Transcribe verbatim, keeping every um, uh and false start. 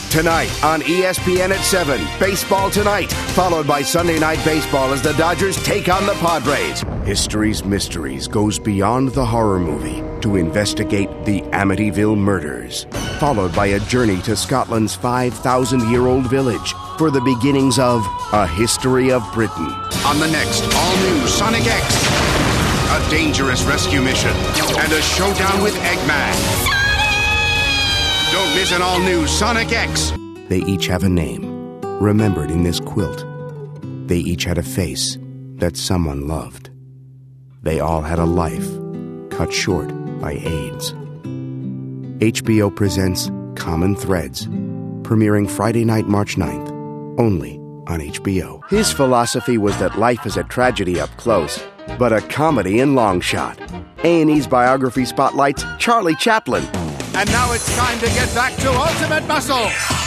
Tonight on E S P N at seven, Baseball Tonight, followed by Sunday Night Baseball as the Dodgers take on the Padres. History's Mysteries goes beyond the horror movie to investigate the Amityville murders, followed by a journey to Scotland's five thousand year old village for the beginnings of A History of Britain. On the next all-new Sonic X, a dangerous rescue mission and a showdown with Eggman. Don't miss an all-new Sonic X. They each have a name, remembered in this quilt. They each had a face that someone loved. They all had a life cut short by AIDS. H B O presents Common Threads, premiering Friday night, March ninth, only on H B O. His philosophy was that life is a tragedy up close, but a comedy in long shot. A and E's biography spotlights Charlie Chaplin. And now it's time to get back to Ultimate Muscle.